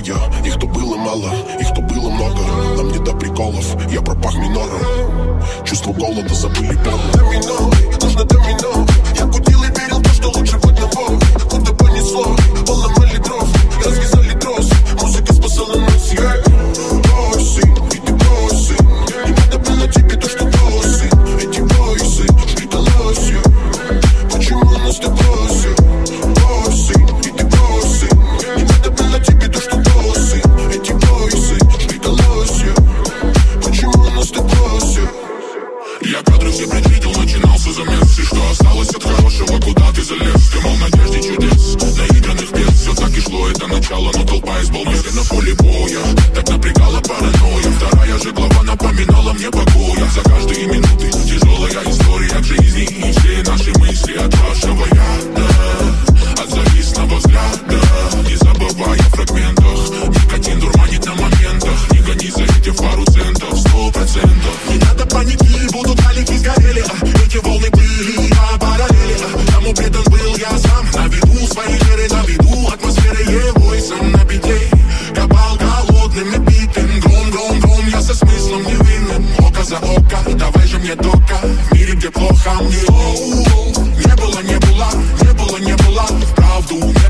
я. Их то было мало, их то было много. Нам не до приколов, я пропах минором. Чувство голода забыли полно. Домино, нужно домино. Я кутил и верил в то, что лучше в одного. Куда понесло, поломали дров. Развязали трос, музыка спасала нас, yeah. Осень, и ты бросил. Не надо было тебе то, что бросил. Эти войсы, ждалось я. Почему нас так бросил? Осень, и ты бросил. Не надо было тебе то, что бросил. Эти войсы, ждалось я. Почему нас так бросил? Я кадры все предвидел, начинался замес. И что осталось от хорошего, куда ты залез? Ты мол надежде чудес, наигранных пьес. Все так и шло, это начало, но толпа из полностью на поле боя. Так напрягала паранойя. Вторая же глава напоминала мне покоя. За каждые минуты тяжелая история жизни. И все наши мысли от вашего яда, от завистного взгляда. Не забывай о фрагментах. Никотин дурманит на моментах. Не гони за эти пару центов, 100%. Не надо паники, будут алики сгорели. Эти волны были по параллели. Кому предан был я сам. На виду своей веры, на виду атмосферы его и сам на петле. Копал голодным и битым. Гром, гром, гром, я со смыслом невинным. Око за око, давай же мне тока. В мире, где плохо мне. Не было, не было, не было, не было. Вправду не